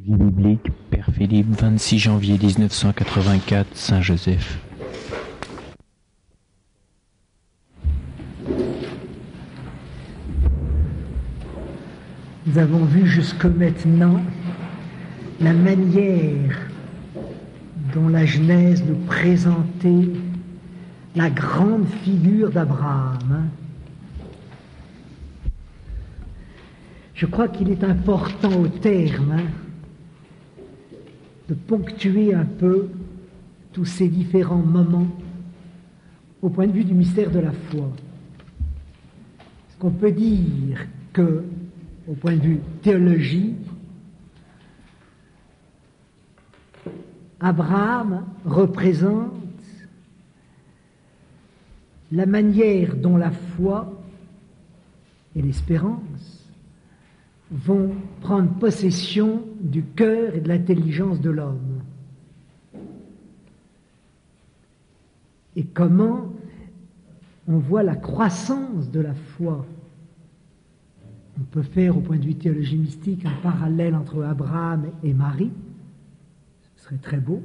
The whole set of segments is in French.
Vie biblique, Père Philippe, 26 janvier 1984, Saint-Joseph. Nous avons vu jusque maintenant la manière dont la Genèse nous présentait la grande figure d'Abraham. Je crois qu'il est important au terme de ponctuer un peu tous ces différents moments au point de vue du mystère de la foi. Est-ce qu'on peut dire que, au point de vue théologie, Abraham représente la manière dont la foi et l'espérance vont prendre possession du cœur et de l'intelligence de l'homme. Et comment on voit la croissance de la foi. On peut faire, au point de vue théologie mystique, un parallèle entre Abraham et Marie. Ce serait très beau.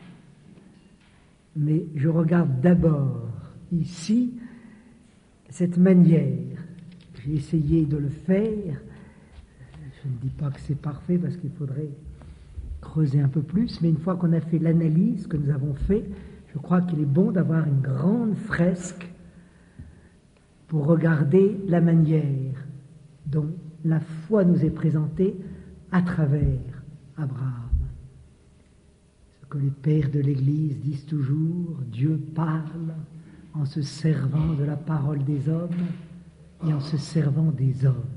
Mais je regarde d'abord ici cette manière. J'ai essayé de le faire. Je ne dis pas que c'est parfait parce qu'il faudrait creuser un peu plus, mais une fois qu'on a fait l'analyse que nous avons fait, je crois qu'il est bon d'avoir une grande fresque pour regarder la manière dont la foi nous est présentée à travers Abraham. Ce que les pères de l'Église disent toujours, Dieu parle en se servant de la parole des hommes et en se servant des hommes.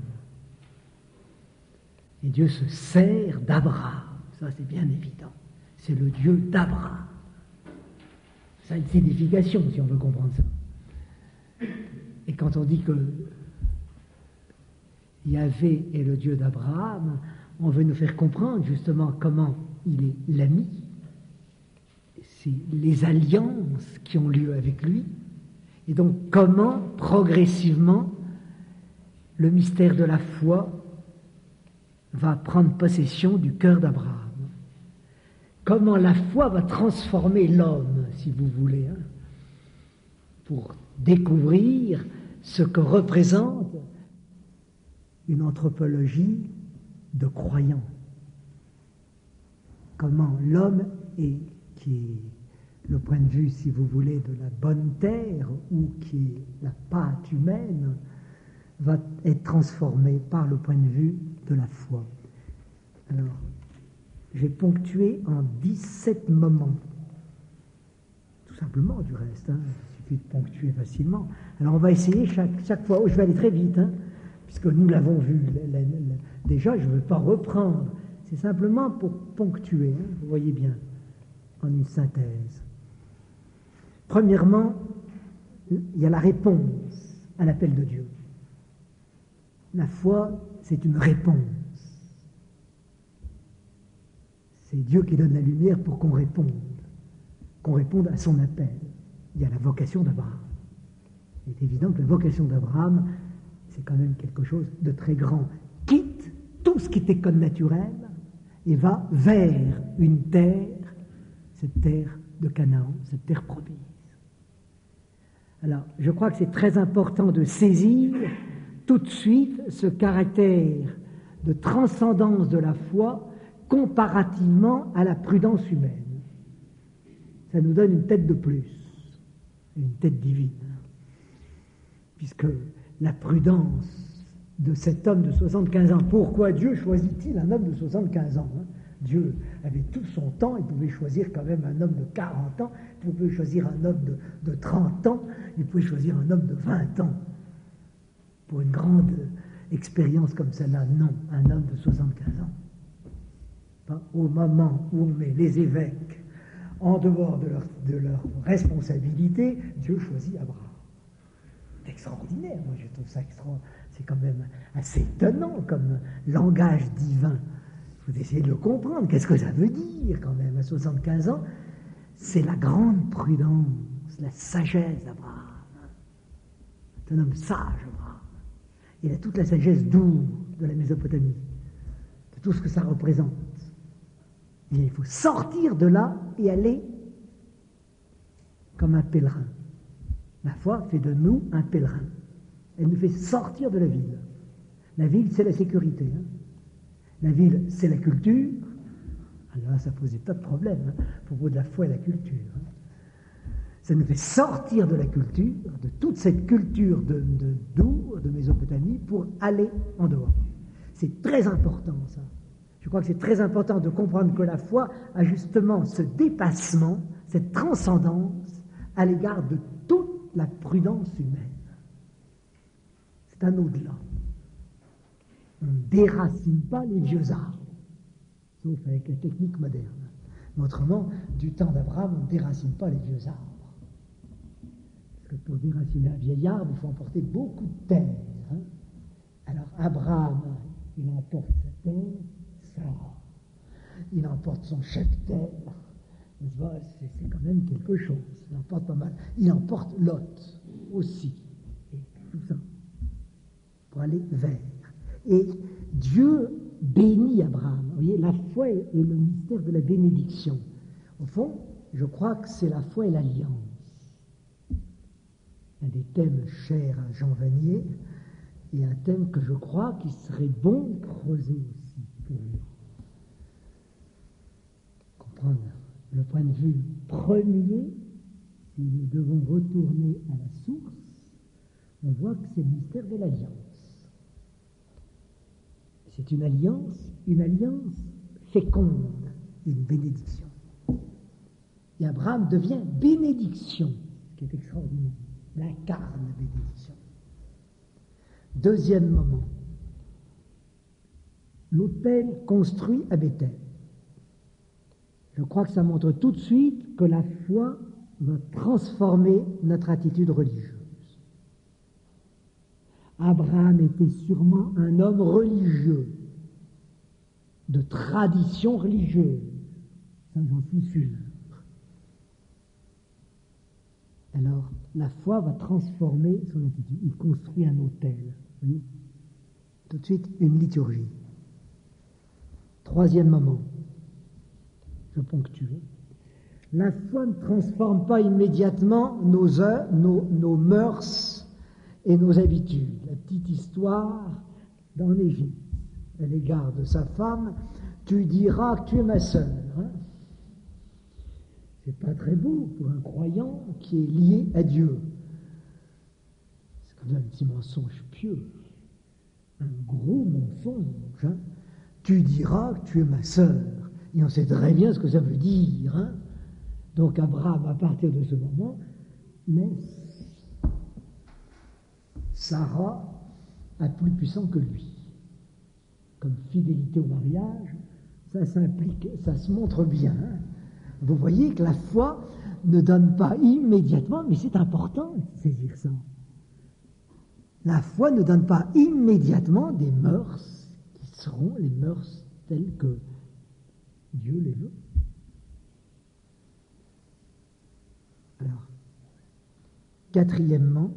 Et Dieu se sert d'Abraham. Ça, c'est bien évident. C'est le Dieu d'Abraham. Ça a une signification, si on veut comprendre ça. Et quand on dit que Yahvé est le Dieu d'Abraham, on veut nous faire comprendre justement comment il est l'ami. C'est les alliances qui ont lieu avec lui. Et donc comment, progressivement, le mystère de la foi va prendre possession du cœur d'Abraham. Comment la foi va transformer l'homme, si vous voulez, pour découvrir ce que représente une anthropologie de croyants. Comment l'homme qui est le point de vue, si vous voulez, de la bonne terre, ou qui est la pâte humaine, va être transformé par le point de vue de la foi. Alors, j'ai ponctué en 17 moments. Tout simplement, du reste. Il suffit de ponctuer facilement. Alors, on va essayer chaque fois. Je vais aller très vite, puisque nous l'avons vu déjà. Je ne veux pas reprendre. C'est simplement pour ponctuer, vous voyez bien, en une synthèse. Premièrement, il y a la réponse à l'appel de Dieu. La foi, c'est une réponse. C'est Dieu qui donne la lumière pour qu'on réponde à son appel. Il y a la vocation d'Abraham. Il est évident que la vocation d'Abraham, c'est quand même quelque chose de très grand. Quitte tout ce qui était code naturel et va vers une terre, cette terre de Canaan, cette terre promise. Alors, je crois que c'est très important de saisir tout de suite ce caractère de transcendance de la foi comparativement à la prudence humaine. Ça nous donne une tête de plus, une tête divine. Puisque la prudence de cet homme de 75 ans, pourquoi Dieu choisit-il un homme de 75 ans Dieu avait tout son temps, il pouvait choisir quand même un homme de 40 ans, il pouvait choisir un homme de 30 ans, il pouvait choisir un homme de 20 ans. Pour une grande expérience comme celle-là, non, un homme de 75 ans. Au moment où on met les évêques en dehors de leur responsabilité, Dieu choisit Abraham. C'est extraordinaire, moi je trouve ça extraordinaire. C'est quand même assez étonnant comme langage divin. Il faut essayer de le comprendre. Qu'est-ce que ça veut dire quand même à 75 ans? C'est la grande prudence, la sagesse d'Abraham. C'est un homme sage, Abraham. Il a toute la sagesse d'Our, de la Mésopotamie, de tout ce que ça représente. Il faut sortir de là et aller comme un pèlerin. La foi fait de nous un pèlerin. Elle nous fait sortir de la ville. La ville, c'est la sécurité. Hein. La ville, c'est la culture. Alors là, ça posait pas de problème à propos de la foi et la culture. Hein. Ça nous fait sortir de la culture, de toute cette culture de Mésopotamie, pour aller en dehors. C'est très important, ça. Je crois que c'est très important de comprendre que la foi a justement ce dépassement, cette transcendance à l'égard de toute la prudence humaine. C'est un au-delà. On ne déracine pas les vieux arbres, sauf avec la technique moderne. Mais autrement, du temps d'Abraham, on ne déracine pas les vieux arbres. Parce que pour déraciner un vieil arbre, il faut emporter beaucoup de terre. Hein. Alors Abraham, il emporte sa terre, Sarah. Il emporte son cheptel. C'est quand même quelque chose. Il emporte pas mal. Il emporte Lot aussi. Et tout ça. Pour aller vers. Et Dieu bénit Abraham. Vous voyez, la foi est le mystère de la bénédiction. Au fond, je crois que c'est la foi et l'alliance. Un des thèmes chers à Jean Vanier, et un thème que je crois qu'il serait bon de creuser aussi pour nous. Comprendre le point de vue premier, si nous devons retourner à la source, on voit que c'est le mystère de l'alliance. C'est une alliance féconde, une bénédiction. Et Abraham devient bénédiction, ce qui est extraordinaire. Il incarne la bénédiction. Deuxième moment, l'autel construit à Béthel. Je crois que ça montre tout de suite que la foi va transformer notre attitude religieuse. Abraham était sûrement un homme religieux, de tradition religieuse, ça j'en suis sûr. Alors, la foi va transformer son attitude. Il construit un autel. Vous voyez ? Tout de suite, une liturgie. Troisième moment. Je ponctue. La foi ne transforme pas immédiatement nos mœurs et nos habitudes. La petite histoire dans l'Égypte, à l'égard de sa femme, tu diras que tu es ma sœur. Hein? C'est pas très beau pour un croyant qui est lié à Dieu. C'est quand même un petit mensonge pieux. Un gros mensonge. Hein? Tu diras que tu es ma sœur. Et on sait très bien ce que ça veut dire. Hein? Donc Abraham, à partir de ce moment, laisse Sarah à plus puissant que lui. Comme fidélité au mariage, ça s'implique, ça se montre bien. Hein? Vous voyez que la foi ne donne pas immédiatement, mais c'est important de saisir ça. La foi ne donne pas immédiatement des mœurs qui seront les mœurs telles que Dieu les veut. Alors, quatrièmement,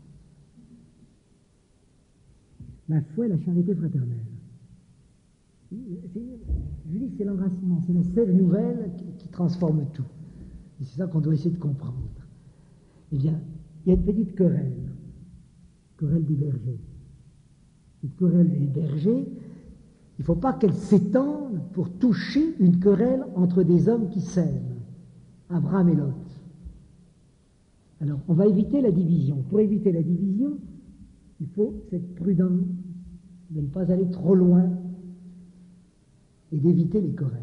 la foi et la charité fraternelle. Je dis c'est l'enracinement, c'est la sève nouvelle qui transforme tout. Et c'est ça qu'on doit essayer de comprendre. Eh bien, il y a une petite querelle des bergers. Cette querelle des bergers, il ne faut pas qu'elle s'étende pour toucher une querelle entre des hommes qui s'aiment, Abraham et Lot. Alors, on va éviter la division. Pour éviter la division, il faut cette prudence de ne pas aller trop loin et d'éviter les querelles.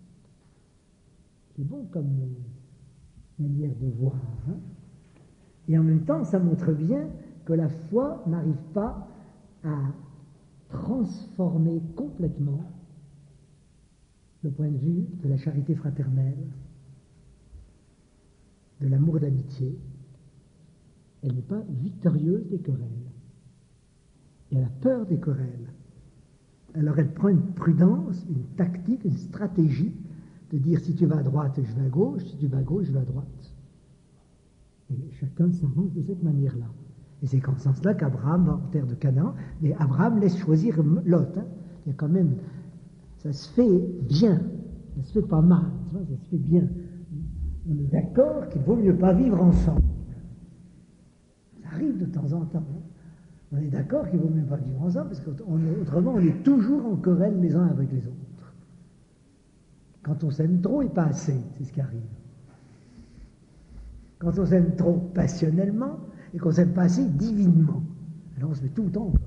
C'est bon comme manière de voir. Hein? Et en même temps, ça montre bien que la foi n'arrive pas à transformer complètement le point de vue de la charité fraternelle, de l'amour d'amitié. Elle n'est pas victorieuse des querelles. Et elle a peur des querelles. Alors elle prend une prudence, une tactique, une stratégie de dire si tu vas à droite, je vais à gauche, si tu vas à gauche, je vais à droite. Et chacun s'arrange de cette manière-là. Et c'est qu'en ce sens-là qu'Abraham va en terre de Canaan, mais Abraham laisse choisir Lot. Hein. Il y a quand même, ça se fait bien. Ça se fait pas mal, ça se fait bien. On est d'accord qu'il vaut mieux pas vivre ensemble. Ça arrive de temps en temps. Hein. On est d'accord qu'il vaut mieux pas vivre ensemble, parce qu'autrement, on est toujours en querelle les uns avec les autres. Quand on s'aime trop et pas assez, c'est ce qui arrive. Quand on s'aime trop passionnellement et qu'on s'aime pas assez divinement, alors on se met tout le temps en querelle.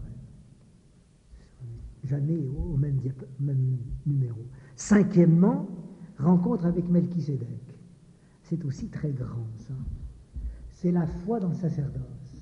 Jamais au même numéro. Cinquièmement, rencontre avec Melchisédek. C'est aussi très grand, ça. C'est la foi dans le sacerdoce.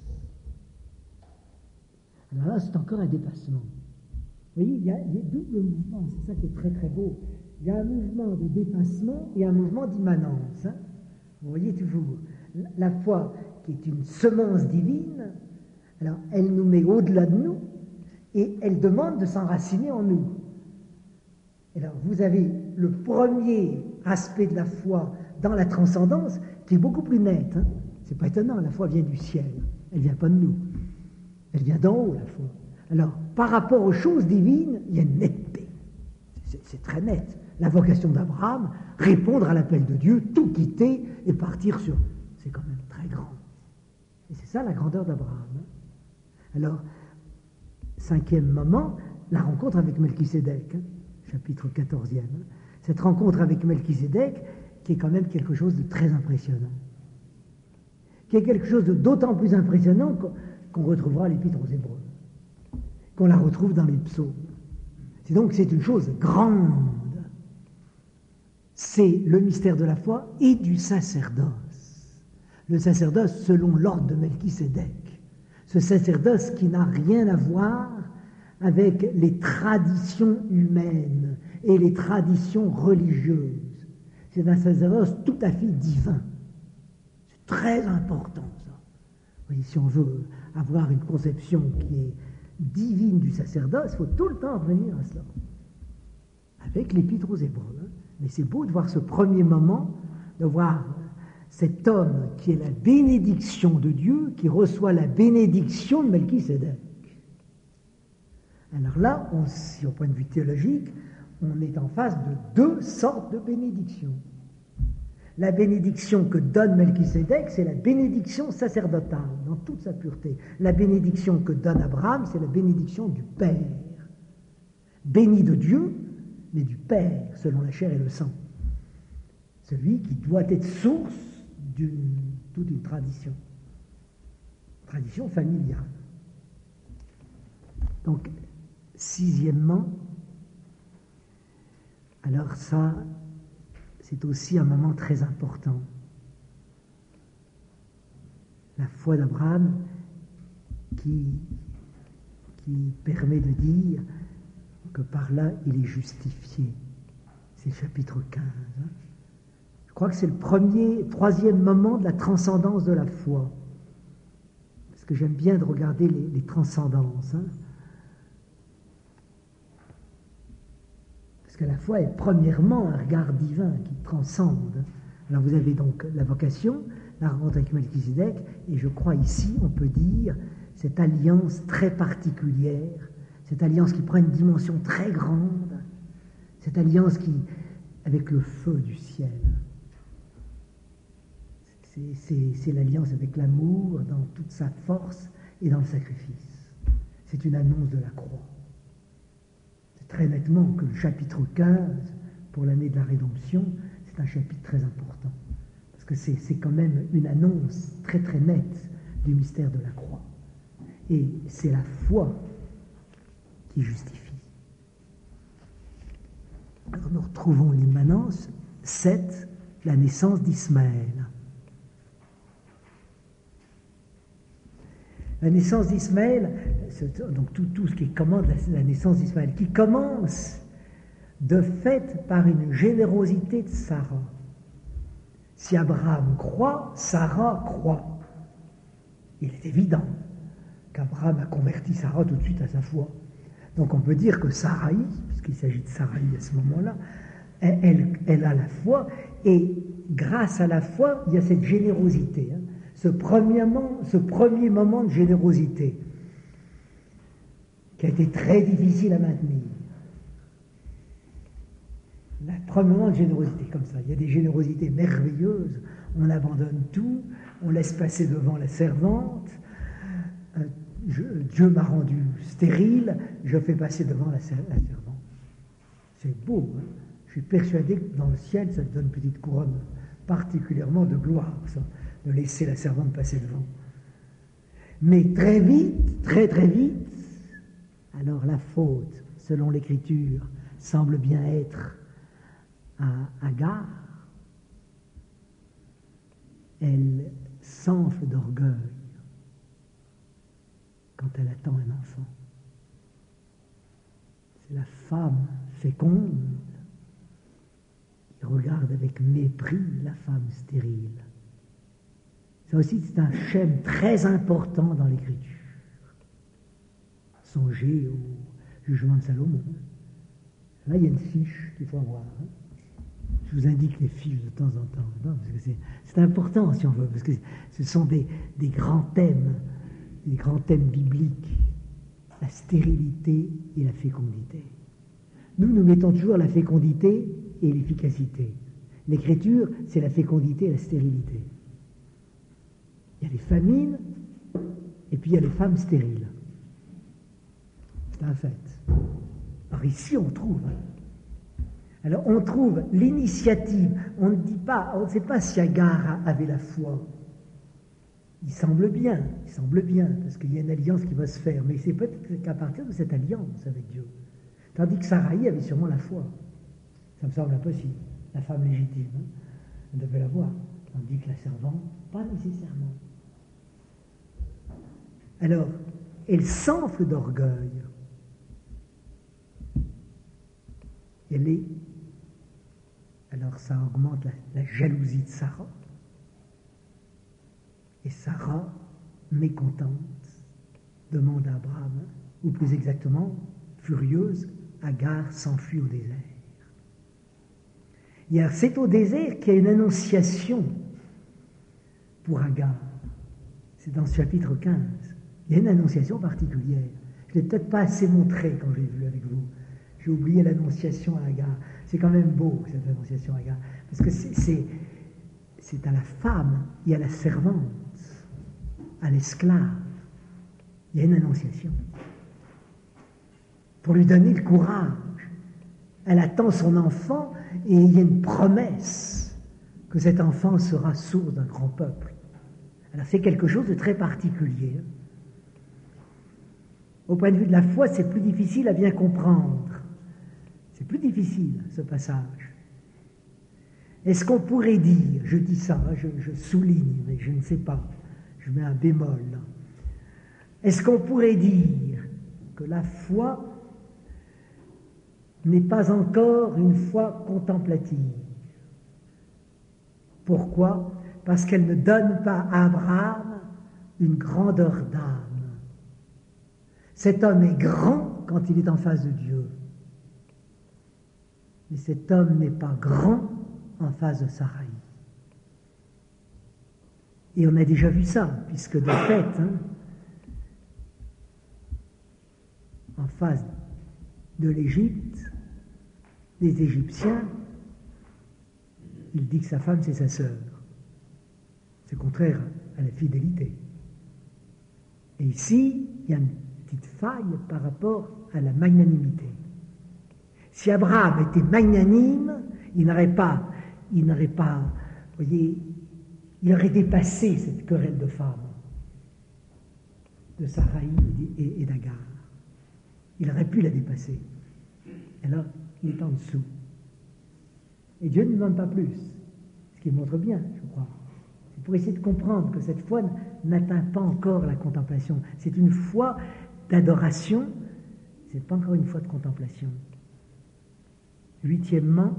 Alors là, c'est encore un dépassement. Vous voyez, il y a double mouvement, c'est ça qui est très très beau. Il y a un mouvement de dépassement et un mouvement d'immanence. Hein. Vous voyez toujours, la foi qui est une semence divine, alors elle nous met au-delà de nous et elle demande de s'enraciner en nous. Alors vous avez le premier aspect de la foi dans la transcendance qui est beaucoup plus net. Hein. C'est pas étonnant, la foi vient du ciel, elle vient pas de nous. Elle vient d'en haut, la foi. Alors, par rapport aux choses divines, il y a une netteté. C'est très net. La vocation d'Abraham, répondre à l'appel de Dieu, tout quitter et partir sur... C'est quand même très grand. Et c'est ça la grandeur d'Abraham. Hein. Alors, cinquième moment, la rencontre avec Melchisédek, hein, chapitre 14e. Hein. Cette rencontre avec Melchisédek, qui est quand même quelque chose de très impressionnant. Qui est quelque chose d'autant plus impressionnant qu'on retrouvera l'Épître aux Hébreux, qu'on la retrouve dans les psaumes. C'est une chose grande. C'est le mystère de la foi et du sacerdoce. Le sacerdoce selon l'ordre de Melchisédek. Ce sacerdoce qui n'a rien à voir avec les traditions humaines et les traditions religieuses. C'est un sacerdoce tout à fait divin. C'est très important, ça. Vous voyez, si on veut avoir une conception qui est divine du sacerdoce, il faut tout le temps revenir à cela. Avec l'Épître aux Hébreux. Hein. Mais c'est beau de voir ce premier moment, de voir cet homme qui est la bénédiction de Dieu, qui reçoit la bénédiction de Melchisédek. Alors là, si au point de vue théologique, on est en face de deux sortes de bénédictions. La bénédiction que donne Melchisédek, c'est la bénédiction sacerdotale, dans toute sa pureté. La bénédiction que donne Abraham, c'est la bénédiction du Père. Béni de Dieu, mais du Père, selon la chair et le sang. Celui qui doit être source toute une tradition. Tradition familiale. Donc, sixièmement, alors ça, c'est aussi un moment très important. La foi d'Abraham qui permet de dire que par là, il est justifié. C'est le chapitre 15. Hein. Je crois que c'est le troisième moment de la transcendance de la foi. Parce que j'aime bien de regarder les transcendances. Hein. Parce que la foi est premièrement un regard divin qui transcende. Alors vous avez donc la vocation, la rencontre avec Melchisédek, et je crois ici, on peut dire, cette alliance très particulière, cette alliance qui prend une dimension très grande, cette alliance avec le feu du ciel. C'est l'alliance avec l'amour dans toute sa force et dans le sacrifice. C'est une annonce de la croix. Très nettement que le chapitre 15, pour l'année de la rédemption, c'est un chapitre très important. Parce que c'est quand même une annonce très très nette du mystère de la croix. Et c'est la foi qui justifie. Alors nous retrouvons l'immanence 7, la naissance d'Ismaël. La naissance d'Ismaël, donc tout ce qui commande la naissance d'Ismaël, qui commence de fait par une générosité de Sarah. Si Abraham croit, Sarah croit. Il est évident qu'Abraham a converti Sarah tout de suite à sa foi. Donc on peut dire que Sarai, puisqu'il s'agit de Sarai à ce moment-là, elle a la foi, et grâce à la foi, il y a cette générosité. Hein. Ce premier moment de générosité qui a été très difficile à maintenir. La premièrement de générosité comme ça. Il y a des générosités merveilleuses. On abandonne tout, on laisse passer devant la servante. Dieu m'a rendu stérile, je fais passer devant la servante. C'est beau, hein? Je suis persuadé que dans le ciel, ça te donne une petite couronne particulièrement de gloire, ça, de laisser la servante passer devant. Mais très vite, très très vite, alors la faute, selon l'Écriture, semble bien être à Agar. Elle s'enfle d'orgueil quand elle attend un enfant. C'est la femme féconde qui regarde avec mépris la femme stérile. Ça aussi, c'est un schème très important dans l'Écriture. Songez au jugement de Salomon. Là, il y a une fiche qu'il faut avoir. Je vous indique les fiches de temps en temps. Non, parce que c'est important, si on veut, parce que ce sont des grands thèmes bibliques. La stérilité et la fécondité. Nous mettons toujours la fécondité et l'efficacité. L'Écriture, c'est la fécondité et la stérilité. Il y a les famines, et puis il y a les femmes stériles. C'est un fait. Alors ici, on trouve. Alors on trouve l'initiative. On ne sait pas si Agar avait la foi. Il semble bien, parce qu'il y a une alliance qui va se faire, mais c'est peut-être qu'à partir de cette alliance avec Dieu. Tandis que Saraï avait sûrement la foi. Ça me semble impossible. La femme légitime, hein, elle devait l'avoir. Tandis que la servante, pas nécessairement. Alors, elle s'enfle d'orgueil. Alors ça augmente la jalousie de Sarah. Et Sarah, mécontente, demande à Abraham, ou plus exactement, furieuse, Agar s'enfuit au désert. Et c'est au désert qu'il y a une annonciation pour Agar. C'est dans ce chapitre 15. Il y a une annonciation particulière. Je ne l'ai peut-être pas assez montré quand j'ai vu avec vous. J'ai oublié l'annonciation à Agar. C'est quand même beau, cette annonciation à Agar. Parce que c'est à la femme et à la servante, à l'esclave. Il y a une annonciation. Pour lui donner le courage. Elle attend son enfant et il y a une promesse que cet enfant sera source d'un grand peuple. Alors c'est quelque chose de très particulier. Au point de vue de la foi, c'est plus difficile à bien comprendre. C'est plus difficile, ce passage. Est-ce qu'on pourrait dire, je dis ça, je souligne, mais je ne sais pas, je mets un bémol là. Est-ce qu'on pourrait dire que la foi n'est pas encore une foi contemplative? Pourquoi? Parce qu'elle ne donne pas à Abraham une grandeur d'âme. Cet homme est grand quand il est en face de Dieu. Mais cet homme n'est pas grand en face de Saraï. Et on a déjà vu ça, puisque de fait, en face de l'Égypte, des Égyptiens, il dit que sa femme c'est sa sœur. C'est contraire à la fidélité. Et ici, il y a une petite faille par rapport à la magnanimité. Si Abraham était magnanime, il n'aurait pas, vous voyez, il aurait dépassé cette querelle de femmes, de Saraï et d'Agar. Il aurait pu la dépasser. Alors, il est en dessous. Et Dieu ne lui demande pas plus, ce qui montre bien, je crois. C'est pour essayer de comprendre que cette foi n'atteint pas encore la contemplation. C'est une foi d'adoration, ce n'est pas encore une foi de contemplation. Huitièmement,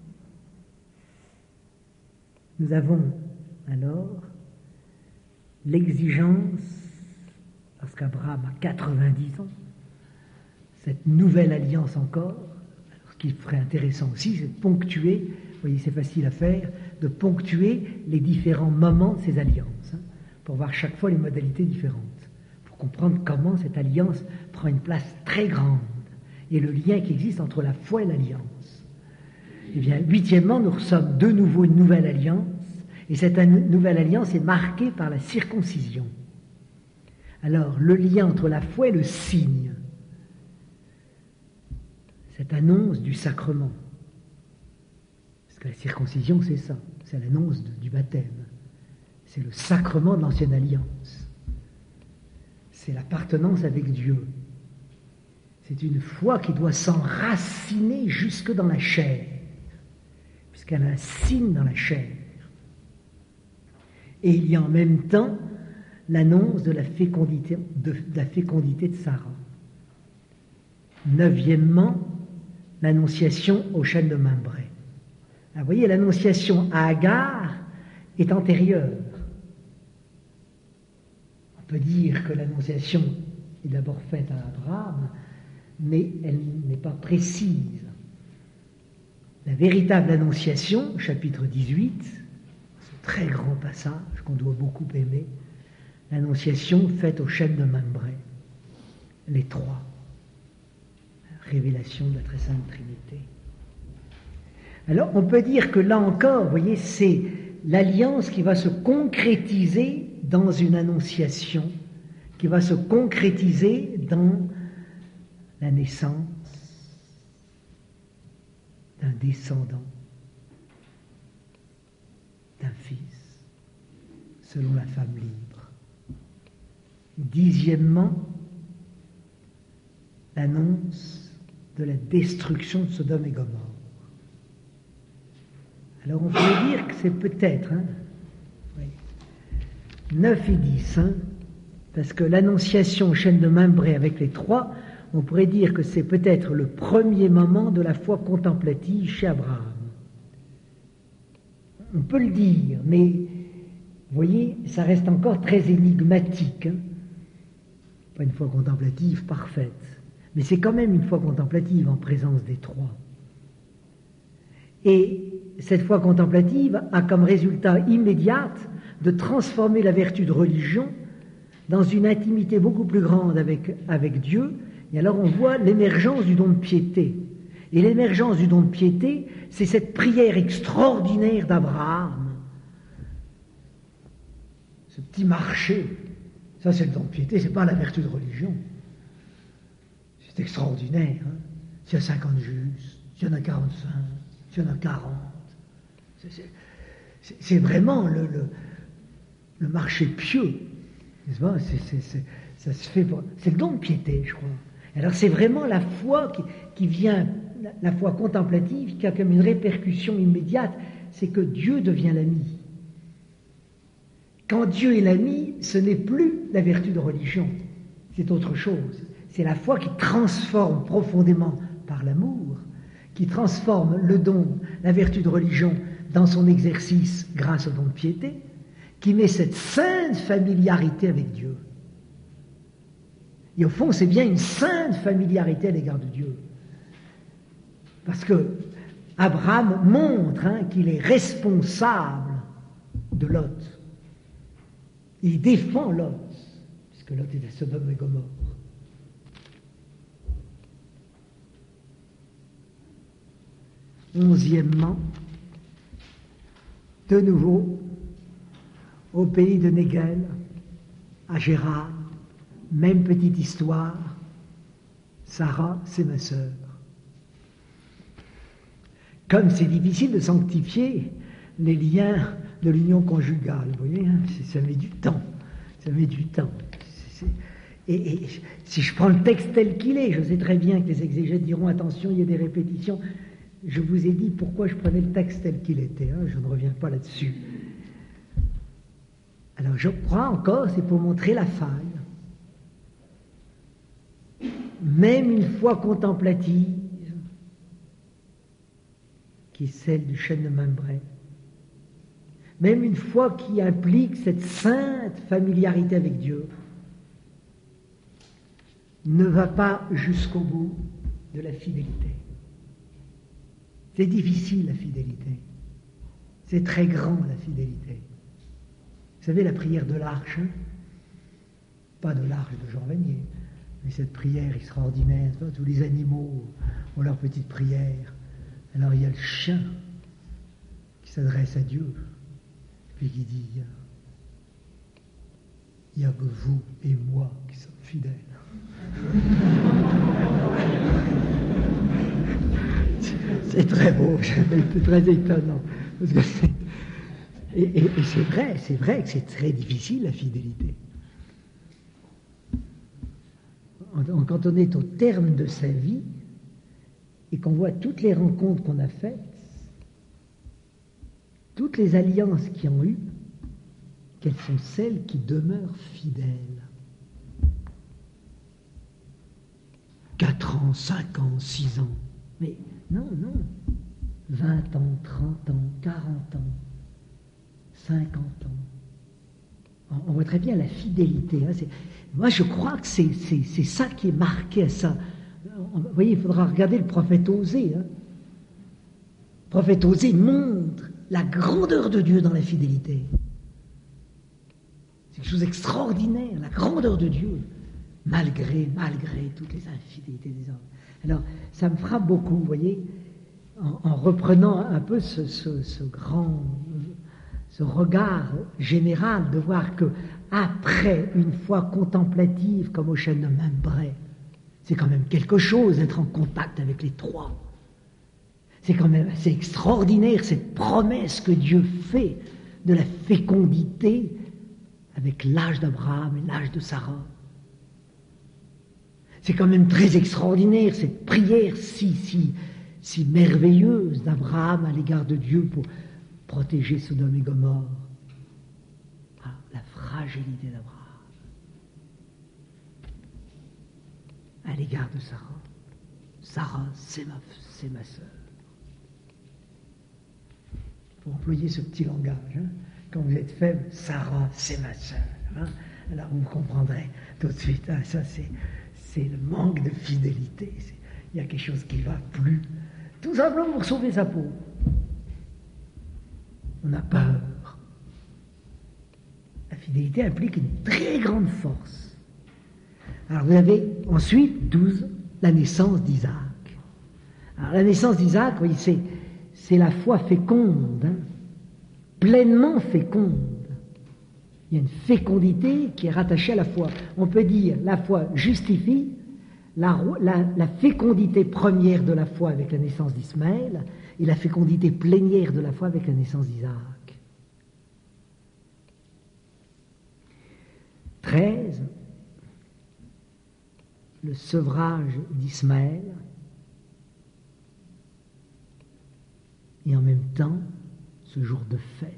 nous avons alors l'exigence, parce qu'Abraham a 90 ans, cette nouvelle alliance encore, ce qui serait intéressant aussi, c'est de ponctuer, vous voyez, c'est facile à faire, de ponctuer les différents moments de ces alliances, pour voir chaque fois les modalités différentes, pour comprendre comment cette alliance prend une place très grande, et le lien qui existe entre la foi et l'alliance. Eh bien, huitièmement, nous sommes de nouveau une nouvelle alliance, et cette nouvelle alliance est marquée par la circoncision. Alors, le lien entre la foi et le signe, cette annonce du sacrement, parce que la circoncision, c'est ça, c'est l'annonce du baptême, c'est le sacrement de l'ancienne alliance, c'est l'appartenance avec Dieu, c'est une foi qui doit s'enraciner jusque dans la chair, puisqu'elle a un signe dans la chair. Et il y a en même temps l'annonce de la fécondité de Sarah. Neuvièmement, l'annonciation aux chaînes de Mambré. Vous voyez, l'annonciation à Agar est antérieure. On peut dire que l'annonciation est d'abord faite à Abraham, mais elle n'est pas précise. La véritable annonciation, chapitre 18, ce très grand passage qu'on doit beaucoup aimer, l'annonciation faite aux chaînes de Mambré, les trois, la révélation de la très sainte Trinité. Alors on peut dire que là encore, vous voyez, c'est l'alliance qui va se concrétiser dans une annonciation, qui va se concrétiser dans la naissance d'un descendant, d'un fils, selon la femme libre. Dixièmement, l'annonce de la destruction de Sodome et Gomorrhe. Alors on pourrait dire que c'est peut-être 9 et 10, parce que l'annonciation aux chaînes de Mambré avec les trois, on pourrait dire que c'est peut-être le premier moment de la foi contemplative chez Abraham. On peut le dire, mais vous voyez, ça reste encore très énigmatique. Pas une foi contemplative parfaite, mais c'est quand même une foi contemplative en présence des trois. Et cette foi contemplative a comme résultat immédiat de transformer la vertu de religion dans une intimité beaucoup plus grande avec Dieu. Et alors on voit l'émergence du don de piété. Et l'émergence du don de piété, c'est cette prière extraordinaire d'Abraham. Ce petit marché, ça c'est le don de piété, c'est pas la vertu de religion. C'est extraordinaire. S'il y a 50 justes, s'il y en a 45, s'il y en a 40. C'est vraiment le marché pieux. N'est-ce pas? Ça se fait. C'est le don de piété, je crois. Alors c'est vraiment la foi qui vient, la foi contemplative, qui a comme une répercussion immédiate, c'est que Dieu devient l'ami. Quand Dieu est l'ami, ce n'est plus la vertu de religion, c'est autre chose. C'est la foi qui transforme profondément par l'amour, qui transforme le don, la vertu de religion, dans son exercice grâce au don de piété, qui met cette sainte familiarité avec Dieu. Et au fond, c'est bien une sainte familiarité à l'égard de Dieu. Parce que Abraham montre qu'il est responsable de Lot. Il défend Lot, puisque Lot est à Sodome et Gomorrhe. Onzièmement, de nouveau, au pays de Néguel, à Gérard, même petite histoire, Sarah, c'est ma sœur. Comme c'est difficile de sanctifier les liens de l'union conjugale, vous voyez, ça met du temps, ça met du temps. Et si je prends le texte tel qu'il est, je sais très bien que les exégètes diront attention, il y a des répétitions. Je vous ai dit pourquoi je prenais le texte tel qu'il était, je ne reviens pas là-dessus. Alors je crois encore, c'est pour montrer la faille. Même une foi contemplative, qui est celle du chêne de Mambré, même une foi qui implique cette sainte familiarité avec Dieu, ne va pas jusqu'au bout de la fidélité. C'est difficile la fidélité, c'est très grand la fidélité. Vous savez, la prière de l'Arche, pas de l'Arche de Jean Vanier, mais cette prière extraordinaire, tous les animaux ont leur petite prière, Alors il y a le chien qui s'adresse à Dieu, puis qui dit, il n'y a que vous et moi qui sommes fidèles. C'est très beau, c'est très étonnant. Parce que et c'est vrai que c'est très difficile la fidélité. Quand on est au terme de sa vie et qu'on voit toutes les rencontres qu'on a faites, toutes les alliances qu'il y a eu, quelles sont celles qui demeurent fidèles? 4 ans, 5 ans, 6 ans. Mais non. 20 ans, 30 ans, 40 ans, 50 ans. On voit très bien la fidélité. Moi, je crois que c'est ça qui est marqué à ça. Vous voyez, il faudra regarder le prophète Osée. Le prophète Osée montre la grandeur de Dieu dans la fidélité. C'est quelque chose d'extraordinaire, la grandeur de Dieu, malgré toutes les infidélités des hommes. Alors, ça me frappe beaucoup, vous voyez, en reprenant un peu ce regard général de voir que après une foi contemplative comme au chêne de Mambré, c'est quand même quelque chose d'être en contact avec les trois. C'est quand même assez extraordinaire cette promesse que Dieu fait de la fécondité avec l'âge d'Abraham et l'âge de Sarah. C'est quand même très extraordinaire cette prière si merveilleuse d'Abraham à l'égard de Dieu pour protéger Sodome et Gomorrhe. La fragilité d'Abraham à l'égard de Sarah. Sarah, c'est ma sœur. Pour employer ce petit langage, quand vous êtes faible, Sarah, c'est ma sœur. Alors vous comprendrez tout de suite, ça c'est le manque de fidélité. Il y a quelque chose qui ne va plus. Tout simplement pour sauver sa peau. On a peur. La fidélité implique une très grande force. Alors vous avez ensuite 12, la naissance d'Isaac. Alors la naissance d'Isaac, oui, c'est la foi féconde, pleinement féconde. Il y a une fécondité qui est rattachée à la foi. On peut dire la foi justifie, la fécondité première de la foi avec la naissance d'Ismaël et la fécondité plénière de la foi avec la naissance d'Isaac. 13, le sevrage d'Ismaël et en même temps ce jour de fête.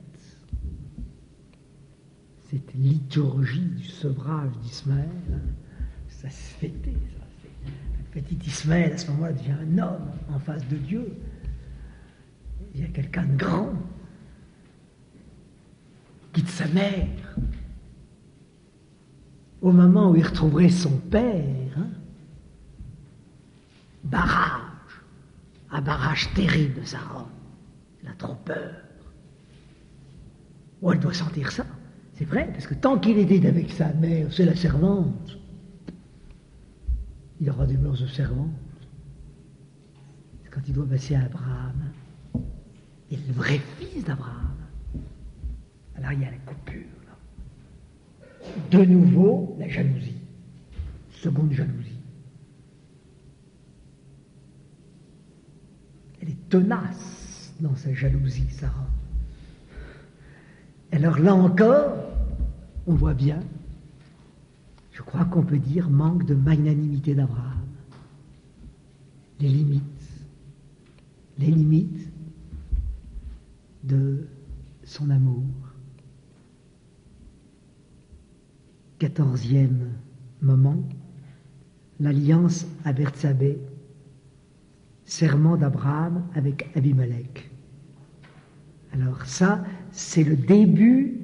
Cette liturgie du sevrage d'Ismaël, ça se fêtait, ça. Le petit Ismaël, à ce moment-là, devient un homme en face de Dieu. Il y a quelqu'un de grand, quitte sa mère. Au moment où il retrouverait son père, un barrage terrible de Sarah. Elle a trop peur. Oh, elle doit sentir ça. C'est vrai, parce que tant qu'il était avec sa mère, c'est la servante, il aura des mœurs de servante. C'est quand il doit passer à Abraham, et le vrai fils d'Abraham. Alors il y a la coupure, là. De nouveau, la jalousie. Seconde jalousie. Elle est tenace dans sa jalousie, Sarah. Alors là encore, on voit bien, je crois qu'on peut dire, manque de magnanimité d'Abraham. Les limites de son amour. 14e moment, l'alliance à Bersabée, serment d'Abraham avec Abimelech. Alors ça, c'est le début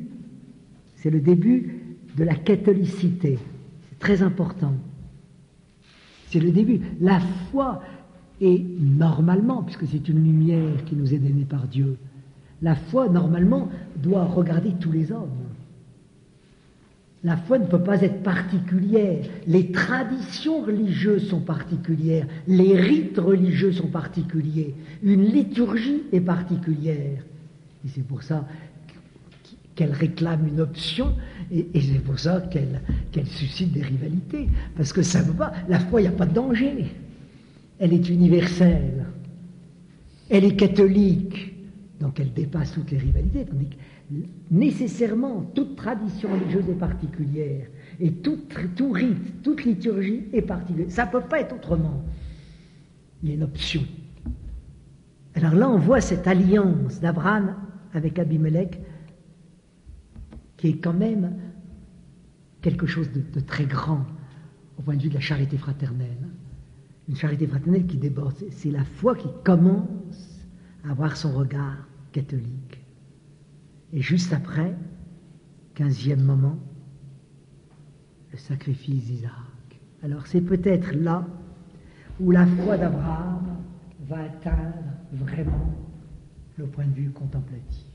de la catholicité. C'est très important. C'est le début. La foi est normalement, puisque c'est une lumière qui nous est donnée par Dieu, la foi, normalement, doit regarder tous les hommes. La foi ne peut pas être particulière. Les traditions religieuses sont particulières. Les rites religieux sont particuliers. Une liturgie est particulière. Et c'est pour ça qu'elle réclame une option, et c'est pour ça qu'elle suscite des rivalités. Parce que ça ne veut pas... La foi, il n'y a pas de danger. Elle est universelle. Elle est catholique. Donc elle dépasse toutes les rivalités. Tandis que nécessairement, toute tradition religieuse est particulière. Et tout rite, toute liturgie est particulière. Ça ne peut pas être autrement. Il y a une option. Alors là, on voit cette alliance d'Abraham avec Abimelech qui est quand même quelque chose de très grand au point de vue de la charité fraternelle. Une charité fraternelle qui déborde. C'est la foi qui commence à avoir son regard catholique. Et juste après, 15e moment, le sacrifice d'Isaac. Alors c'est peut-être là où la foi d'Abraham va atteindre vraiment le point de vue contemplatif.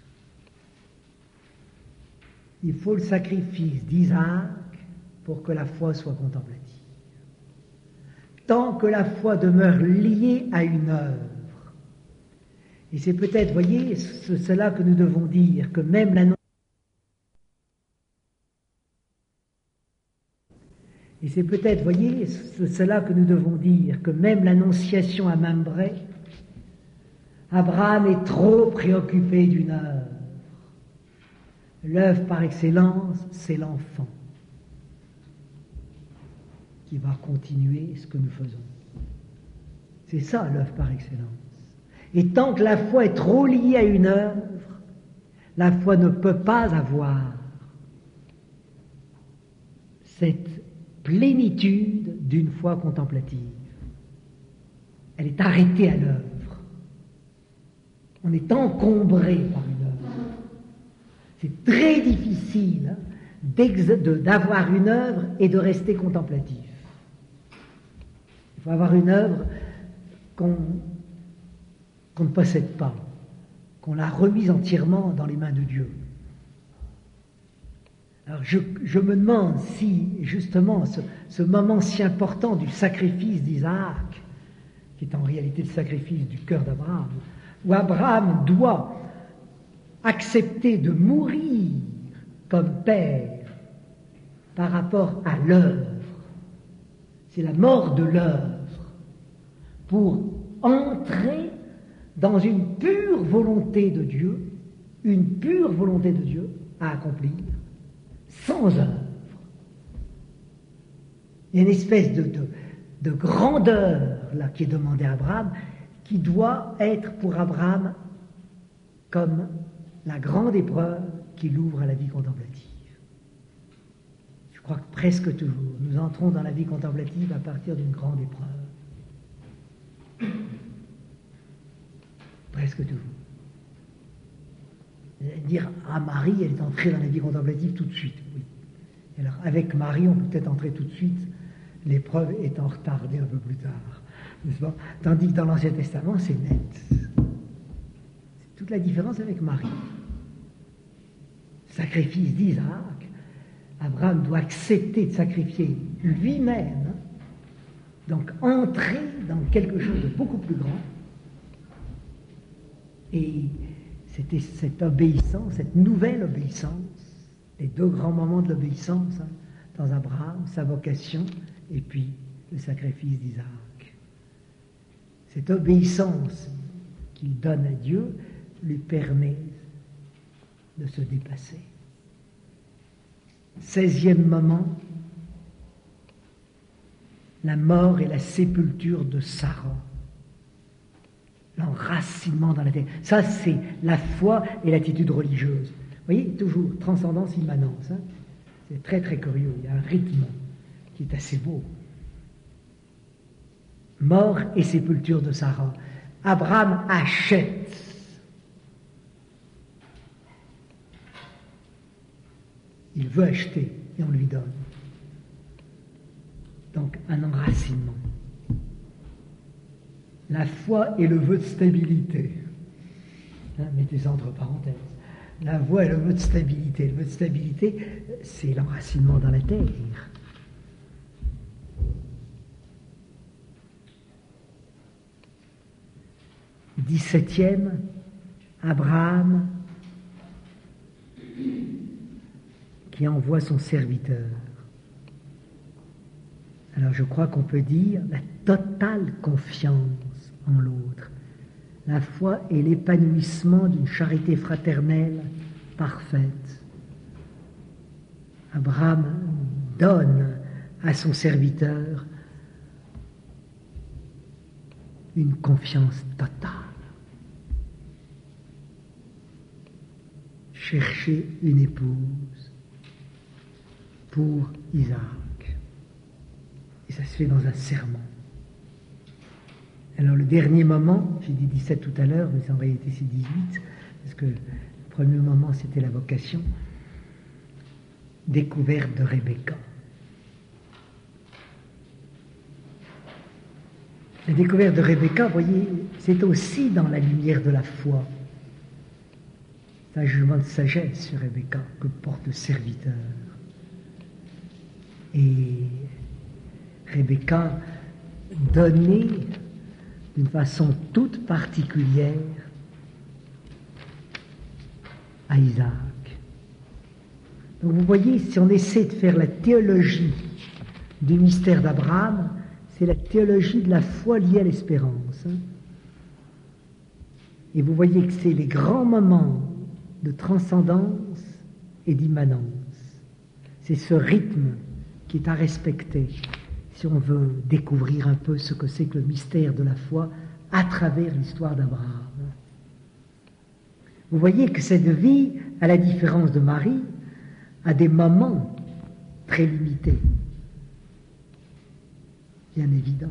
Il faut le sacrifice d'Isaac pour que la foi soit contemplative. Tant que la foi demeure liée à une œuvre, et c'est peut-être, voyez, cela que nous devons dire, que même l'annonciation à Mambré, Abraham est trop préoccupé d'une œuvre. L'œuvre par excellence, c'est l'enfant qui va continuer ce que nous faisons. C'est ça l'œuvre par excellence. Et tant que la foi est trop liée à une œuvre, la foi ne peut pas avoir cette plénitude d'une foi contemplative. Elle est arrêtée à l'œuvre. On est encombré par une œuvre. C'est très difficile d'avoir une œuvre et de rester contemplatif. Il faut avoir une œuvre qu'on ne possède pas, qu'on l'a remise entièrement dans les mains de Dieu. Alors je me demande si, justement, ce moment si important du sacrifice d'Isaac, qui est en réalité le sacrifice du cœur d'Abraham, où Abraham doit accepter de mourir comme père par rapport à l'œuvre, c'est la mort de l'œuvre, pour entrer dans une pure volonté de Dieu, à accomplir, sans œuvre. Il y a une espèce de grandeur là qui est demandée à Abraham, qui doit être pour Abraham comme la grande épreuve qui l'ouvre à la vie contemplative. Je crois que presque toujours, nous entrons dans la vie contemplative à partir d'une grande épreuve. Presque toujours. Dire à Marie, elle est entrée dans la vie contemplative tout de suite. Oui. Alors avec Marie, on peut peut-être entrer tout de suite, l'épreuve étant retardée un peu plus tard. N'est-ce pas? Tandis que dans l'Ancien Testament, c'est net. C'est toute la différence avec Marie. Sacrifice d'Isaac, Abraham doit accepter de sacrifier lui-même, donc entrer dans quelque chose de beaucoup plus grand. Et c'était cette obéissance, cette nouvelle obéissance, les deux grands moments de l'obéissance dans Abraham, sa vocation et puis le sacrifice d'Isaac. Cette obéissance qu'il donne à Dieu lui permet de se dépasser. 16e moment, la mort et la sépulture de Sarah. L'enracinement dans la terre. Ça, c'est la foi et l'attitude religieuse. Vous voyez, toujours transcendance, immanence. Hein? C'est très, très curieux. Il y a un rythme qui est assez beau. Mort et sépulture de Sarah. Abraham achète. Il veut acheter et on lui donne. Donc, un enracinement. La foi est le vœu de stabilité. Hein, mettez ça entre parenthèses. La voie est le mot de stabilité. Le mot de stabilité, c'est l'enracinement dans la terre. 17e, Abraham qui envoie son serviteur. Alors je crois qu'on peut dire la totale confiance en l'autre. La foi est l'épanouissement d'une charité fraternelle parfaite. Abraham donne à son serviteur une confiance totale. Chercher une épouse pour Isaac. Et ça se fait dans un serment. Alors le dernier moment, j'ai dit 17 tout à l'heure, mais en réalité c'est 18, parce que le premier moment c'était la vocation, découverte de Rebecca. La découverte de Rebecca, vous voyez, c'est aussi dans la lumière de la foi. C'est un jugement de sagesse sur Rebecca que porte le serviteur. Et Rebecca donnait d'une façon toute particulière à Isaac. Donc vous voyez, si on essaie de faire la théologie du mystère d'Abraham, c'est la théologie de la foi liée à l'espérance. Et vous voyez que c'est les grands moments de transcendance et d'immanence. C'est ce rythme qui est à respecter si on veut découvrir un peu ce que c'est que le mystère de la foi à travers l'histoire d'Abraham. Vous voyez que cette vie, à la différence de Marie, a des moments très limités. Bien évident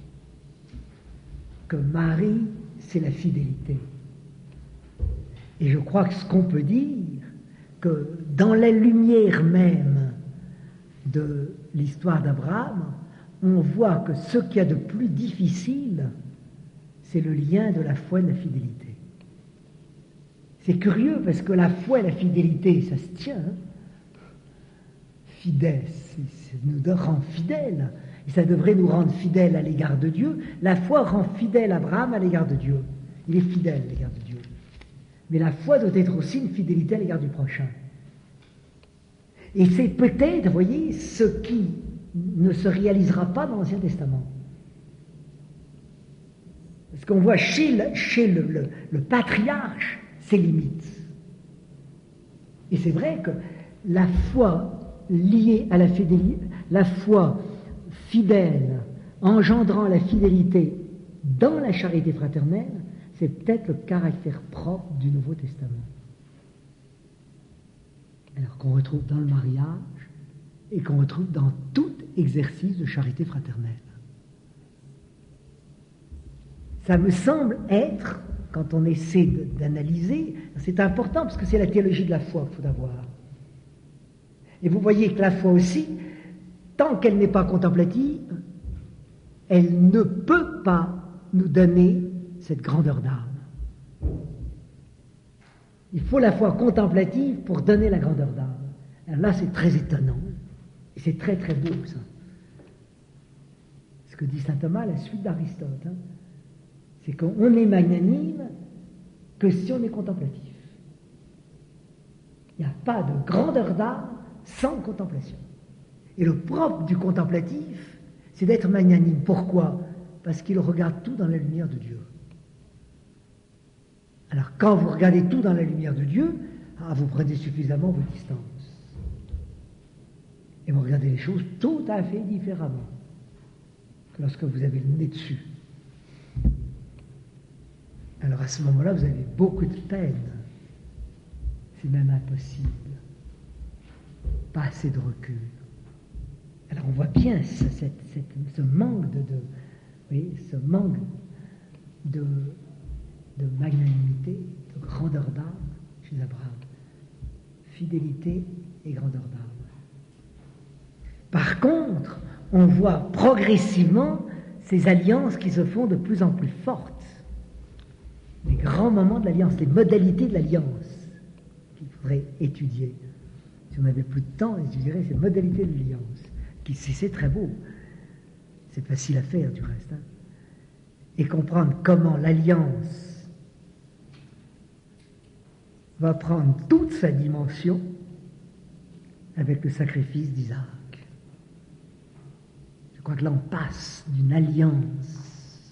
que Marie, c'est la fidélité. Et je crois que ce qu'on peut dire, que dans la lumière même de l'histoire d'Abraham, on voit que ce qu'il y a de plus difficile, c'est le lien de la foi et de la fidélité. C'est curieux parce que la foi et la fidélité, ça se tient. Fidèle, ça nous rend fidèles. Et ça devrait nous rendre fidèles à l'égard de Dieu. La foi rend fidèle Abraham à l'égard de Dieu. Il est fidèle à l'égard de Dieu. Mais la foi doit être aussi une fidélité à l'égard du prochain. Et c'est peut-être, vous voyez, ce qui ne se réalisera pas dans l'Ancien Testament. Parce qu'on voit chez le patriarche ses limites. Et c'est vrai que la foi liée à la fidélité, la foi fidèle, engendrant la fidélité dans la charité fraternelle, c'est peut-être le caractère propre du Nouveau Testament. Alors qu'on retrouve dans le mariage et qu'on retrouve dans tout exercice de charité fraternelle. Ça me semble être, quand on essaie d'analyser, c'est important parce que c'est la théologie de la foi qu'il faut avoir. Et vous voyez que la foi aussi, tant qu'elle n'est pas contemplative, elle ne peut pas nous donner cette grandeur d'âme. Il faut la foi contemplative pour donner la grandeur d'âme. Alors là, c'est très étonnant. Et c'est très très beau, ça. Ce que dit saint Thomas à la suite d'Aristote, c'est qu'on est magnanime que si on est contemplatif. Il n'y a pas de grandeur d'âme sans contemplation. Et le propre du contemplatif, c'est d'être magnanime. Pourquoi ? Parce qu'il regarde tout dans la lumière de Dieu. Alors quand vous regardez tout dans la lumière de Dieu, vous prenez suffisamment vos distances. Et vous regardez les choses tout à fait différemment que lorsque vous avez le nez dessus. Alors à ce moment-là, vous avez beaucoup de peine. C'est même impossible. Pas assez de recul. Alors on voit bien ce manque ce manque de magnanimité, de grandeur d'âme chez Abraham. Fidélité et grandeur d'âme. Par contre, on voit progressivement ces alliances qui se font de plus en plus fortes. Les grands moments de l'alliance, les modalités de l'alliance faudrait étudier. Si on avait plus de temps, on étudierait ces modalités de l'alliance, c'est très beau. C'est facile à faire du reste. Hein. Et comprendre comment l'alliance va prendre toute sa dimension avec le sacrifice d'Isaac. Je crois que là on passe d'une alliance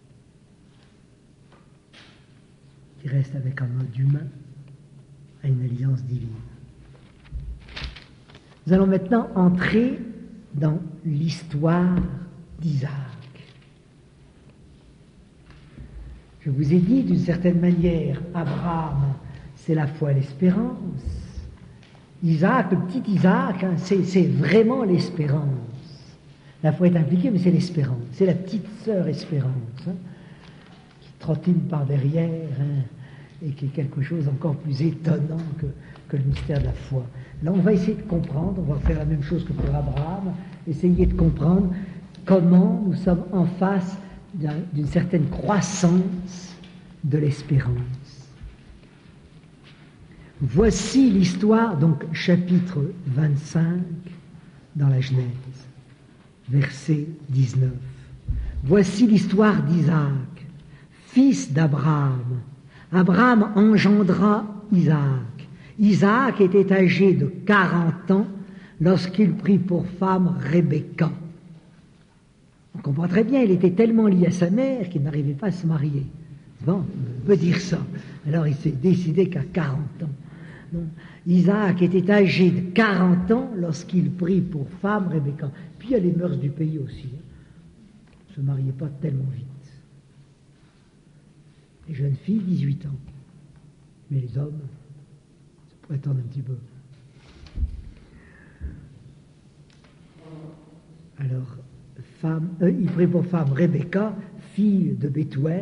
qui reste avec un mode humain à une alliance divine. Nous allons maintenant entrer dans l'histoire d'Isaac. Je vous ai dit, d'une certaine manière, Abraham, c'est la foi et l'espérance. Isaac, le petit Isaac, hein, c'est vraiment l'espérance. La foi est impliquée, mais c'est l'espérance. C'est la petite sœur espérance, hein, qui trottine par derrière, hein, et qui est quelque chose encore plus étonnant que le mystère de la foi. Là, on va essayer de comprendre, on va faire la même chose que pour Abraham, essayer de comprendre comment nous sommes en face d'une certaine croissance de l'espérance. Voici l'histoire, donc chapitre 25 dans la Genèse, verset 19. Voici l'histoire d'Isaac, fils d'Abraham. Abraham engendra Isaac. Isaac était âgé de 40 ans lorsqu'il prit pour femme Rebecca. On comprend très bien, il était tellement lié à sa mère qu'il n'arrivait pas à se marier. Bon, on peut dire ça. Alors il s'est décidé qu'à 40 ans. Donc, Isaac était âgé de 40 ans lorsqu'il prit pour femme Rebecca. Puis il y a les mœurs du pays aussi. Ne se mariait pas tellement vite. Les jeunes filles, 18 ans. Mais les hommes, ça pourrait attendre un petit peu. Alors, il prit pour femme Rebecca, fille de Bethuel,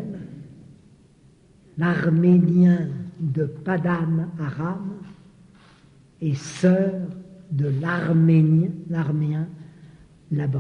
l'Arménien de Padan Aram et sœur de l'Arméen Laban.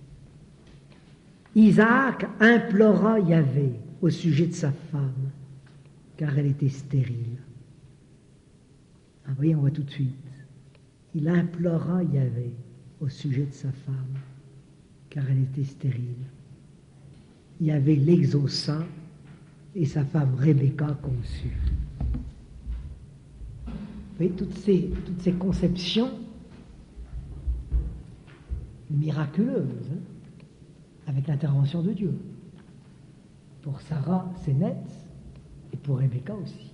Isaac implora Yahvé au sujet de sa femme, car elle était stérile. Ah, voyez, on voit tout de suite. Il implora Yahvé au sujet de sa femme, car elle était stérile. Yahvé l'exauça et sa femme Rebecca conçut. Vous voyez, toutes ces conceptions miraculeuses, hein, avec l'intervention de Dieu. Pour Sarah, c'est net, et pour Rebecca aussi.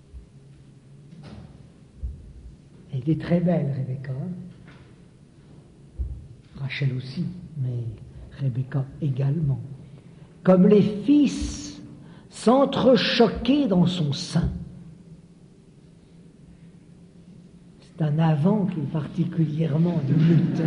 Elle était très belle, Rebecca. Rachel aussi, mais Rebecca également. Comme les fils s'entrechoquaient dans son sein. C'est un avant qui est particulièrement de lutte.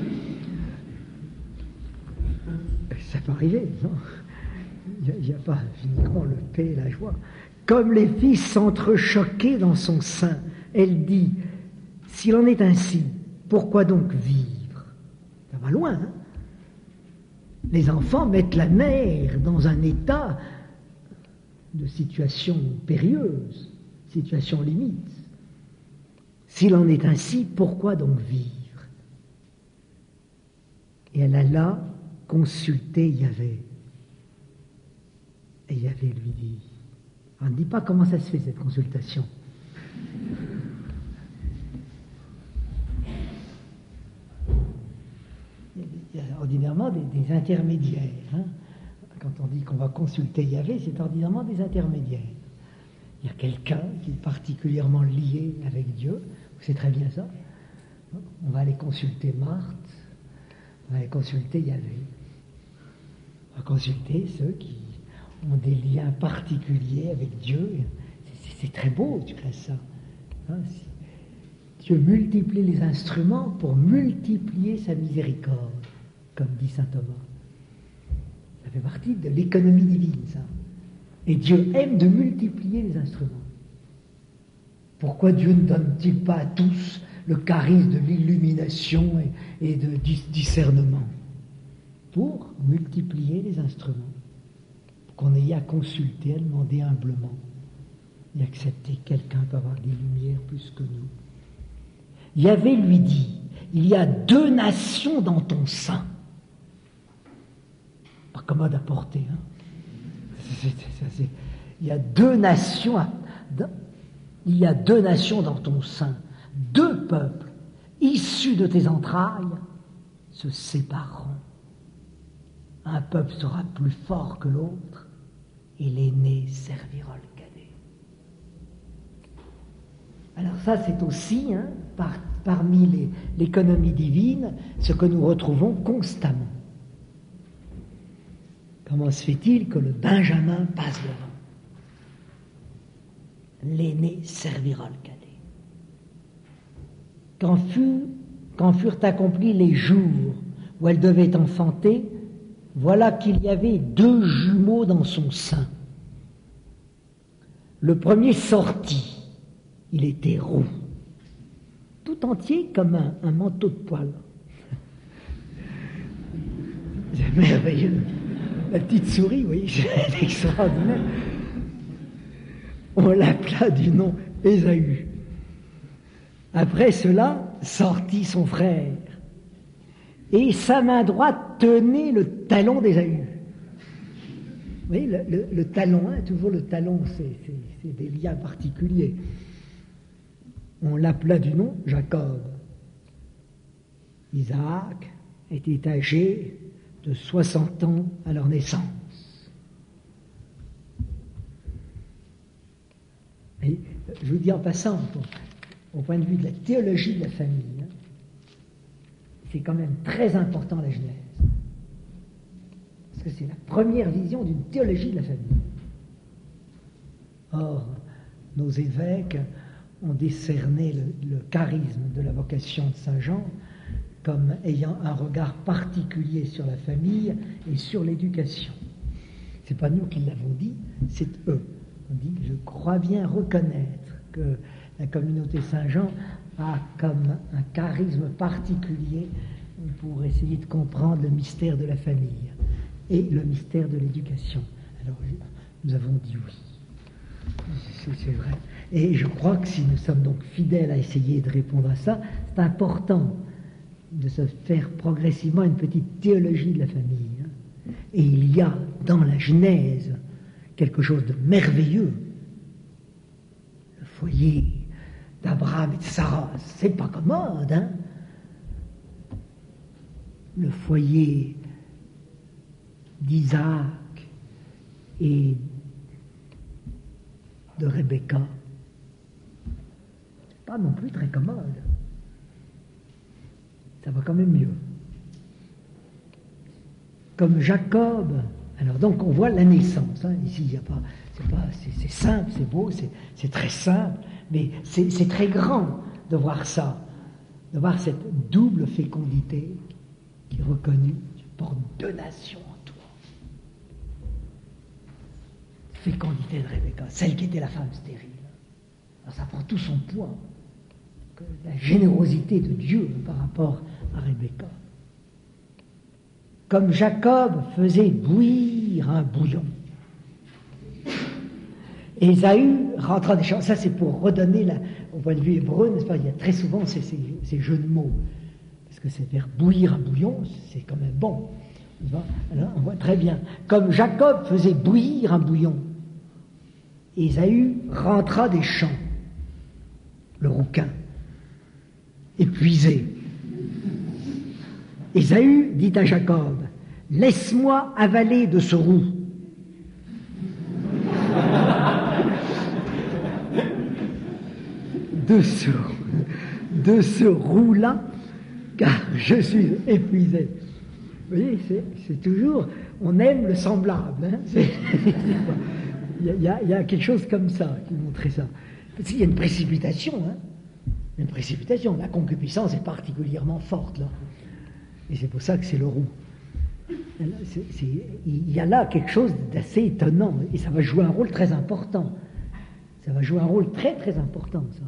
Ça peut arriver, non? Il n'y a pas uniquement le paix et la joie. Comme les fils s'entrechoquaient dans son sein, elle dit, s'il en est ainsi, pourquoi donc vivre? Ça va loin, hein? Les enfants mettent la mère dans un état de situation périlleuse, situation limite. S'il en est ainsi, pourquoi donc vivre? Et elle alla consulter Yahvé. Et Yahvé lui dit, on ne dit pas comment ça se fait cette consultation. Il y a ordinairement des intermédiaires. Hein. Quand on dit qu'on va consulter Yahvé, c'est ordinairement des intermédiaires. Il y a quelqu'un qui est particulièrement lié avec Dieu, c'est très bien ça. On va aller consulter Marthe, on va aller consulter Yahvé. On va consulter ceux qui ont des liens particuliers avec Dieu. C'est très beau, tu crées ça. Hein, Dieu multiplie les instruments pour multiplier sa miséricorde, comme dit saint Thomas. Ça fait partie de l'économie divine, ça. Et Dieu aime de multiplier les instruments. Pourquoi Dieu ne donne-t-il pas à tous le charisme de l'illumination et de discernement? Pour multiplier les instruments. Pour qu'on ait à consulter, à demander humblement. et accepter quelqu'un peut avoir des lumières plus que nous. Yahvé lui dit, il y a 2 nations dans ton sein. Pas commode à porter, hein. Il y a 2 nations, il y a 2 nations dans ton sein, 2 peuples issus de tes entrailles se sépareront. Un peuple sera plus fort que l'autre, et l'aîné servira le cadet. Alors ça, c'est aussi, hein, parmi l'économie divine, ce que nous retrouvons constamment. Comment se fait-il que le Benjamin passe devant? L'aîné servira le cadet. Quand furent accomplis les jours où elle devait enfanter, voilà qu'il y avait 2 jumeaux dans son sein. Le premier sortit, il était roux, tout entier comme un manteau de poil. C'est merveilleux. La petite souris, oui, c'est extraordinaire. On l'appela du nom Ésaü. Après cela, sortit son frère, et sa main droite tenait le talon d'Ésaü. Vous voyez, le talon, hein, toujours le talon, c'est des liens particuliers. On l'appela du nom Jacob. Isaac était âgé de 60 ans à leur naissance. Et je vous dis en passant, au point de vue de la théologie de la famille, hein, c'est quand même très important la Genèse. Parce que c'est la première vision d'une théologie de la famille. Or, nos évêques ont décerné le charisme de la vocation de Saint Jean comme ayant un regard particulier sur la famille et sur l'éducation. Ce n'est pas nous qui l'avons dit, c'est eux. On dit, je crois bien reconnaître que la communauté Saint-Jean a comme un charisme particulier pour essayer de comprendre le mystère de la famille et le mystère de l'éducation. Alors, nous avons dit oui. C'est vrai. Et je crois que si nous sommes donc fidèles à essayer de répondre à ça, c'est important de se faire progressivement une petite théologie de la famille. Et il y a dans la Genèse quelque chose de merveilleux. Le foyer d'Abraham et de Sarah, c'est pas commode, hein? Le foyer d'Isaac et de Rebecca, c'est pas non plus très commode. Ça va quand même mieux. Comme Jacob, alors donc on voit la naissance, hein. Ici il n'y a pas, c'est simple, c'est beau, c'est très simple, mais c'est très grand de voir ça, de voir cette double fécondité qui est reconnue. Tu portes 2 nations en toi. Fécondité de Rebecca, celle qui était la femme stérile. Alors ça prend tout son poids. La générosité de Dieu par rapport à Rebecca. Comme Jacob faisait bouillir un bouillon. Ésaü rentra des champs. Ça, c'est pour redonner, au point de vue hébreu, n'est-ce pas, il y a très souvent ces jeux de mots. Parce que c'est faire bouillir un bouillon, c'est quand même bon. Alors, on voit très bien. Comme Jacob faisait bouillir un bouillon, Ésaü rentra des champs. Le rouquin, épuisé. Ésaü dit à Jacob, « Laisse-moi avaler de ce roux. » De ce roux-là, car je suis épuisé. Vous voyez, c'est toujours, on aime le semblable. Hein, il y a quelque chose comme ça qui montrait ça. Parce qu'il y a une précipitation. Hein, une précipitation. La concupiscence est particulièrement forte, là. Et c'est pour ça que c'est le roux. Il y a là quelque chose d'assez étonnant. Et ça va jouer un rôle très important. Ça va jouer un rôle très très important, ça.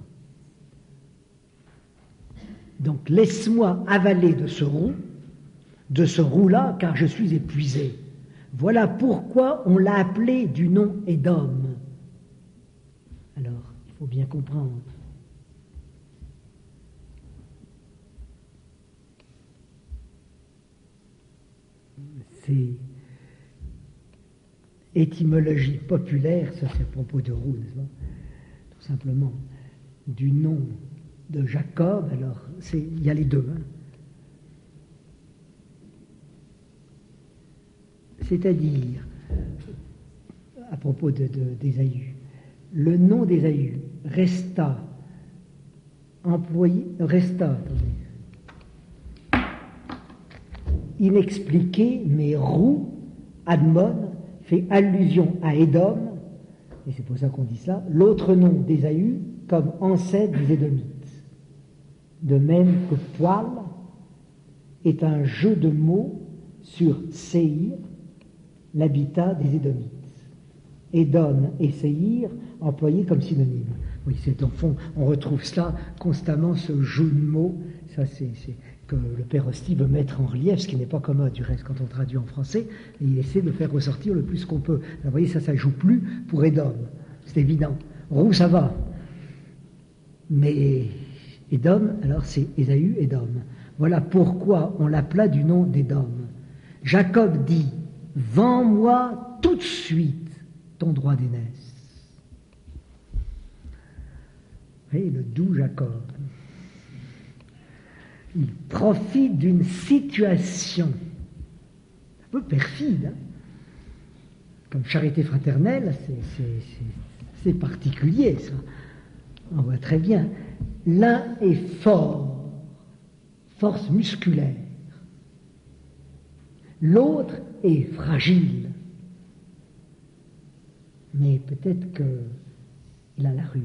Donc, laisse-moi avaler de ce roux-là, car je suis épuisé. Voilà pourquoi on l'a appelé du nom Édom. Alors, il faut bien comprendre. C'est étymologie populaire, ça c'est à propos de Roux, n'est-ce pas? Tout simplement, du nom de Jacob, alors il y a les deux. Hein. C'est-à-dire, à propos d'Ésaü, le nom d'Ésaü resta inexpliqué, mais Roux, Admon, fait allusion à Édom, et c'est pour ça qu'on dit ça, l'autre nom d'Ésaü comme ancêtre des Édomites. De même que Poil est un jeu de mots sur Séhir, l'habitat des Édomites. Édom et Séhir employés comme synonymes. Oui, c'est en fond, on retrouve cela constamment, ce jeu de mots, ça c'est que le père Hosty veut mettre en relief, ce qui n'est pas commode du reste quand on traduit en français, et il essaie de faire ressortir le plus qu'on peut. Alors, vous voyez, ça joue plus pour Édom, c'est évident. Roux, ça va. Mais Édom, alors c'est Ésaü, Édom. Voilà pourquoi on l'appela du nom d'Édom. Jacob dit, vends-moi tout de suite ton droit d'aînesse. Vous voyez, le doux Jacob. Il profite d'une situation un peu perfide, hein. Comme charité fraternelle, c'est particulier, ça. On voit très bien. L'un est fort, force musculaire. L'autre est fragile. Mais peut-être qu'il a la ruse.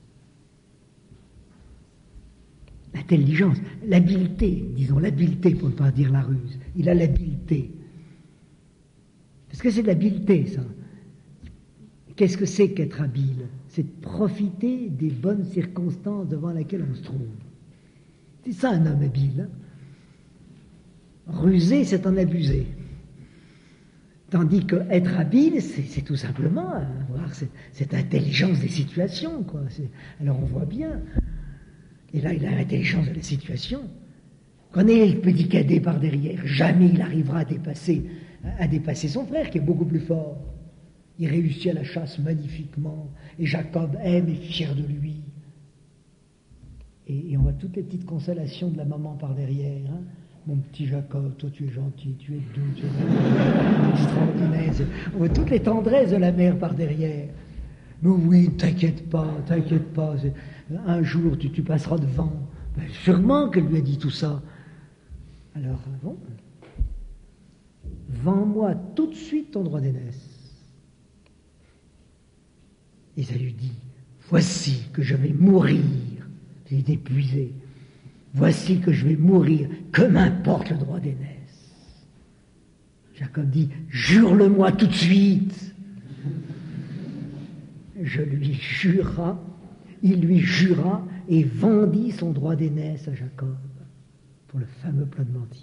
L'intelligence, l'habileté, disons l'habileté pour ne pas dire la ruse. Il a l'habileté. Parce que c'est de l'habileté, ça. Qu'est-ce que c'est qu'être habile? C'est de profiter des bonnes circonstances devant lesquelles on se trouve. C'est ça un homme habile. Hein? Ruser, c'est en abuser. Tandis qu'être habile, c'est tout simplement avoir cette intelligence des situations, quoi. Alors on voit bien. Et là, il a l'intelligence de la situation. Quand il est le petit cadet par derrière, jamais il arrivera à dépasser son frère, qui est beaucoup plus fort. Il réussit à la chasse magnifiquement, et Jacob aime et est fier de lui. Et on voit toutes les petites consolations de la maman par derrière. Hein. Mon petit Jacob, toi tu es gentil, tu es doux, tu es extraordinaire. On voit toutes les tendresses de la mère par derrière. Mais oui, t'inquiète pas. Un jour, tu passeras devant. Ben, sûrement qu'elle lui a dit tout ça. Alors, bon. Vends-moi tout de suite ton droit d'aînesse. Ésaü dit, voici que je vais mourir. Il est épuisé. Voici que je vais mourir. Que m'importe le droit d'aînesse. Jacob dit, jure-le-moi tout de suite. Il lui jura et vendit son droit d'aînesse à Jacob pour le fameux plat de mentir.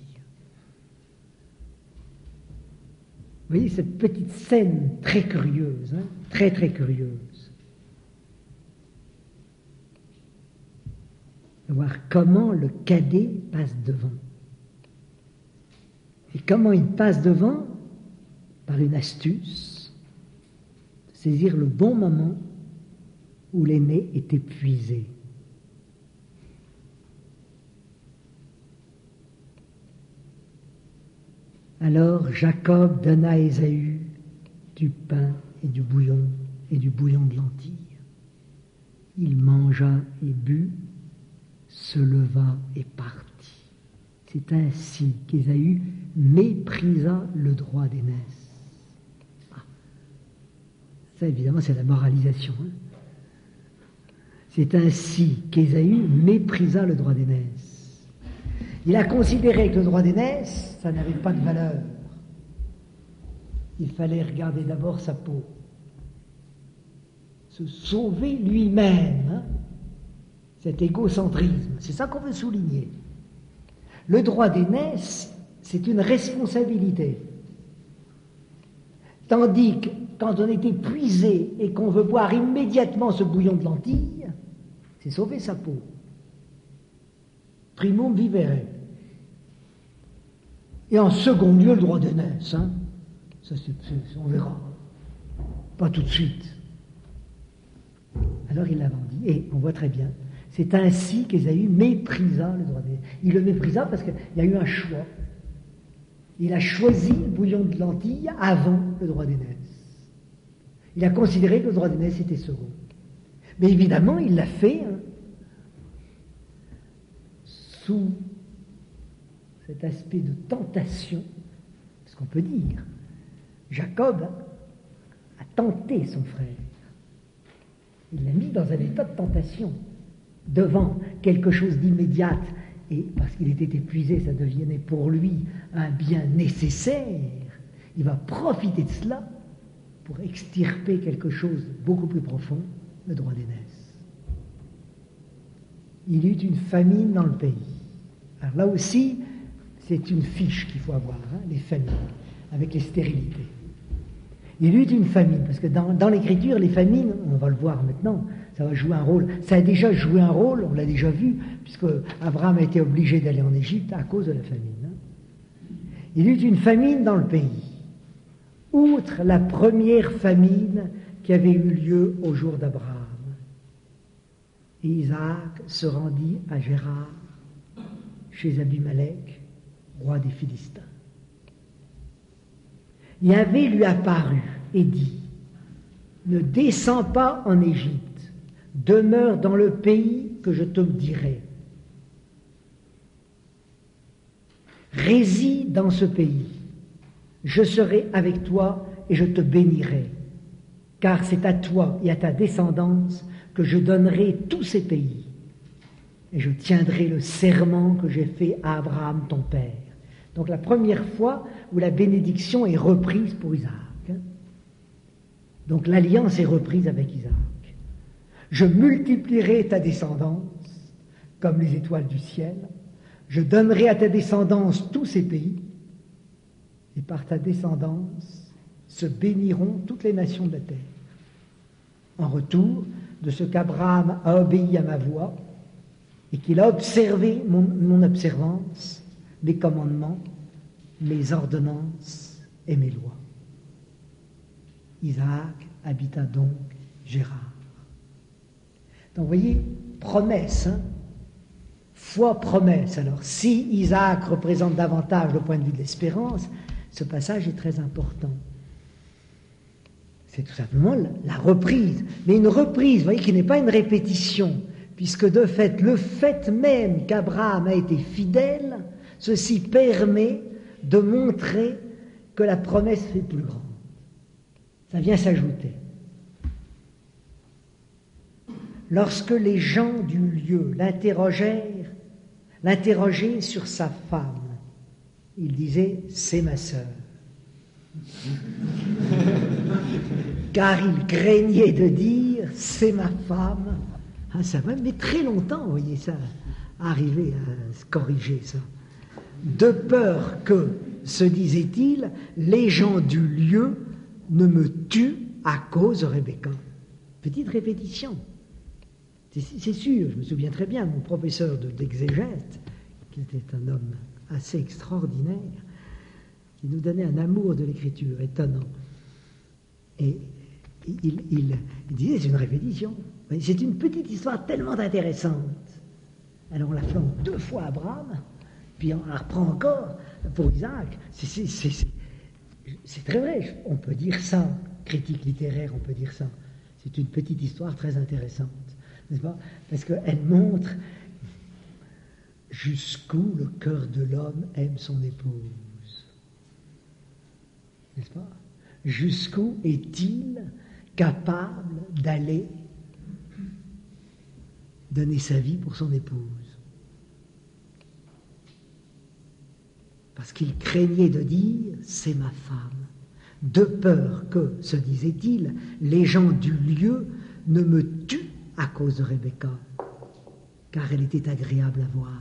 Vous voyez cette petite scène très curieuse, hein, très très curieuse. De voir comment le cadet passe devant. Et comment il passe devant? Par une astuce, saisir le bon moment où l'aîné est épuisé. Alors Jacob donna à Ésaü du pain et du bouillon de lentilles. Il mangea et but, se leva et partit. C'est ainsi qu'Ésaü méprisa le droit d'aînesse. Ça, évidemment, c'est la moralisation. Hein. C'est ainsi qu'Ésaü méprisa le droit d'aînesse. Il a considéré que le droit d'aînesse, ça n'avait pas de valeur. Il fallait regarder d'abord sa peau. Se sauver lui-même. Hein. Cet égocentrisme, c'est ça qu'on veut souligner. Le droit d'aînesse, c'est une responsabilité. Tandis que quand on est épuisé et qu'on veut boire immédiatement ce bouillon de lentilles, c'est sauver sa peau. Primum vivere. Et en second lieu, le droit d'aînesse. Hein. Ça, on verra. Pas tout de suite. Alors il l'a dit. Et on voit très bien. C'est ainsi qu'Ésaü méprisa le droit d'aînesse. Il le méprisa parce qu'il y a eu un choix. Il a choisi le bouillon de lentilles avant le droit d'aînesse. Il a considéré que le droit d'aînesse était second. Mais évidemment, il l'a fait sous cet aspect de tentation, ce qu'on peut dire. Jacob a tenté son frère. Il l'a mis dans un état de tentation, devant quelque chose d'immédiat, et parce qu'il était épuisé, ça devenait pour lui un bien nécessaire. Il va profiter de cela pour extirper quelque chose de beaucoup plus profond, le droit d'aînesse. Il eut une famine dans le pays. Alors là aussi, c'est une fiche qu'il faut avoir, les famines, avec les stérilités. Il eut une famine, parce que dans l'Écriture, les famines, on va le voir maintenant, ça va jouer un rôle. Ça a déjà joué un rôle, on l'a déjà vu, puisque Abraham a été obligé d'aller en Égypte à cause de la famine. Il eut une famine dans le pays, outre la première famine qui avait eu lieu au jour d'Abraham. Et Isaac se rendit à Gérar, chez Abimelech, roi des Philistins. Yahvé lui apparut et dit, « Ne descends pas en Égypte, demeure dans le pays que je te dirai. Réside dans ce pays, je serai avec toi et je te bénirai, car c'est à toi et à ta descendance que je donnerai tous ces pays, et je tiendrai le serment que j'ai fait à Abraham ton père. » Donc la première fois où la bénédiction est reprise pour Isaac. Donc l'alliance est reprise avec Isaac. Je multiplierai ta descendance comme les étoiles du ciel. Je donnerai à ta descendance tous ces pays. Et par ta descendance se béniront toutes les nations de la terre. En retour de ce qu'Abraham a obéi à ma voix et qu'il a observé mon observance, mes commandements, mes ordonnances et mes lois. Isaac habita donc Gérar. Donc vous voyez, promesse, foi, promesse. Alors si Isaac représente davantage le point de vue de l'espérance, ce passage est très important. C'est tout simplement la reprise, mais une reprise, vous voyez, qui n'est pas une répétition, puisque de fait, le fait même qu'Abraham a été fidèle, ceci permet de montrer que la promesse est plus grande. Ça vient s'ajouter. Lorsque les gens du lieu l'interrogeaient sur sa femme, il disait « c'est ma sœur ». Car il craignait de dire « c'est ma femme ». Ah, ça va, mais très longtemps, vous voyez ça, arriver à se corriger ça. De peur que, se disait-il, les gens du lieu ne me tuent à cause de Rebecca. Petite répétition. C'est sûr, je me souviens très bien, mon professeur d'exégèse, qui était un homme assez extraordinaire, qui nous donnait un amour de l'écriture étonnant. Et il disait, c'est une répétition. C'est une petite histoire tellement intéressante. Alors on la fait en 2 fois à Abraham, puis on la reprend encore pour Isaac. C'est très vrai, on peut dire ça, critique littéraire, on peut dire ça. C'est une petite histoire très intéressante, n'est-ce pas? Parce qu'elle montre jusqu'où le cœur de l'homme aime son épouse. N'est-ce pas? Jusqu'où est-il capable d'aller donner sa vie pour son épouse? Parce qu'il craignait de dire « c'est ma femme », de peur que, se disait-il, les gens du lieu ne me tuent à cause de Rebecca, car elle était agréable à voir.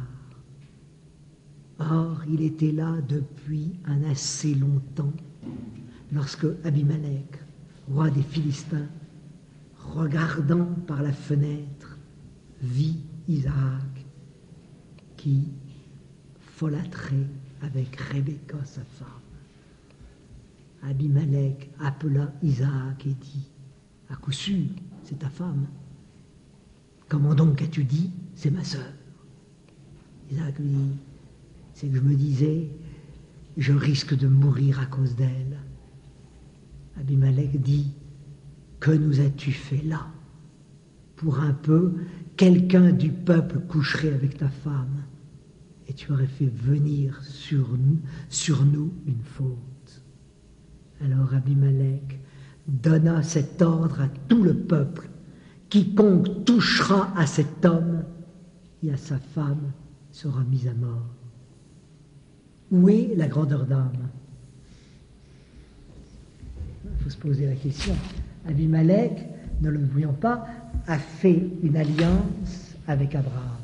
Or, il était là depuis un assez long temps, lorsque Abimelech, roi des Philistins, regardant par la fenêtre, vit Isaac qui folâtrait avec Rebecca, sa femme. Abimelech appela Isaac et dit, à coup sûr, c'est ta femme. Comment donc as-tu dit, c'est ma sœur? Isaac lui dit, c'est que je me disais, je risque de mourir à cause d'elle. Abimelech dit, que nous as-tu fait là? Pour un peu, quelqu'un du peuple coucherait avec ta femme, et tu aurais fait venir sur nous une faute. Alors Abimelech donna cet ordre à tout le peuple, quiconque touchera à cet homme et à sa femme sera mis à mort. Où est la grandeur d'âme? Il faut se poser la question. Abimelech, ne le voyons pas, a fait une alliance avec Abraham.